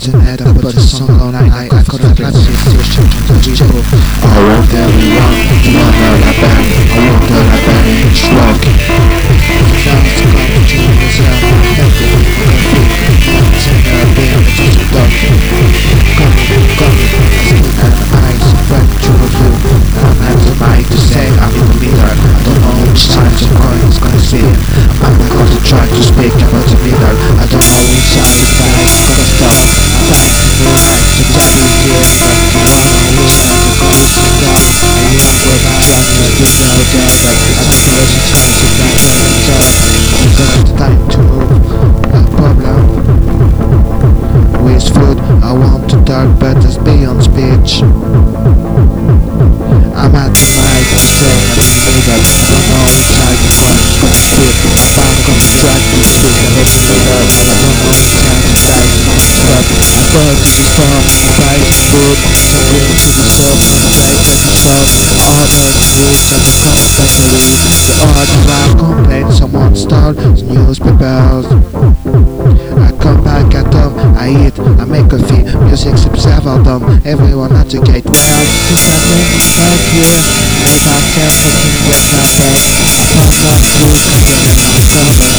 internet, I put a song online, I got a classic station to the people. I want everyone to wanna la band, I want the la band in rock. Now it's come to join us, everything for the people. It's in a beer, it's just a dog. Come, skin and eyes, right through you. I'm at the mic to say I'm the leader. I don't know which side the coin is gonna see. I'm going to try to speak about the middle. I don't know which side the fight is gonna stop. I'm trying to move like the top is here. But you wanna wish that the goal is to stop. And you are going to try to speak out there. But it's not close to try to find the top. Because it's time to move. No problem. With food, I want to talk, but it's beyond speech. I'm at the mic, I'm saying I'm the middle. I don't know which side the coin is gonna speak. I'm gonna try to speak about the middle. I don't know which side the fight is gonna stop. I bought this phone, buy the food, so bring to the shop, play at the shop. Order fruits at the confectionery. The order I complain, someone stole the newspapers. I come back at home, I eat, I make coffee, music seldom, everyone at the gate. Well, since I'm in right here, I myself I can get my bed. I found my food, I get my cover.